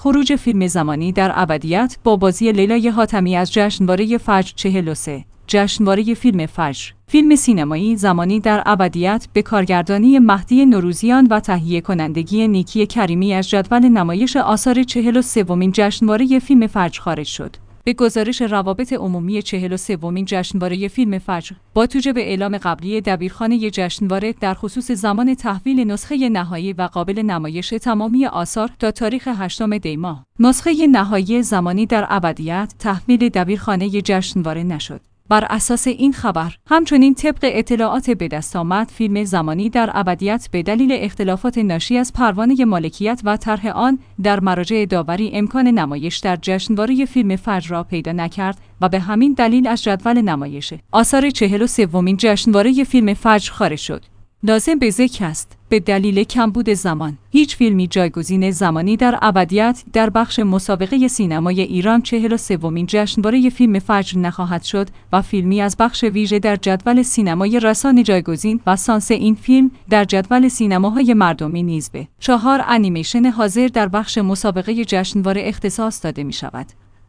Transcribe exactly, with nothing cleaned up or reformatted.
خروج فیلم زمانی در ابدیت با بازی لیلای حاتمی از جشنواره فجر چهل و سه. جشنواره فیلم فجر، فیلم سینمایی زمانی در ابدیت به کارگردانی مهدی نوروزیان و تهیه کنندگی نیکی کریمی از جدول نمایش آثار چهل و سومین جشنواره فیلم فجر خارج شد. به گزارش روابط عمومی چهل و سومین جشنواره فیلم فجر، با توجه به اعلام قبلی دبیرخانه جشنواره در خصوص زمان تحویل نسخه نهایی و قابل نمایش تمامی آثار تا تاریخ هشتم دی ماه، نسخه نهایی زمانی در ابدیت تحویل دبیرخانه جشنواره نشد. بر اساس این خبر، همچنین طبق اطلاعات به دست آمد، فیلم زمانی در ابدیت به دلیل اختلافات ناشی از پروانه مالکیت و طرح آن در مراجع داوری امکان نمایش در جشنواره فیلم فجر را پیدا نکرد و به همین دلیل از جدول نمایش آثار چهل و سومین جشنواره فیلم فجر خارج شد. لازم به ذکر است به دلیل کمبود زمان، هیچ فیلمی جایگزین زمانی در ابدیت در بخش مسابقه سینمای ایران چهل و سومین جشنواره فیلم فجر نخواهد شد و فیلمی از بخش ویژه در جدول سینمای رسانه جایگزین و سانس این فیلم در جدول سینماهای مردمی نیز به چهار انیمیشن حاضر در بخش مسابقه جشنواره اختصاص داده می شود.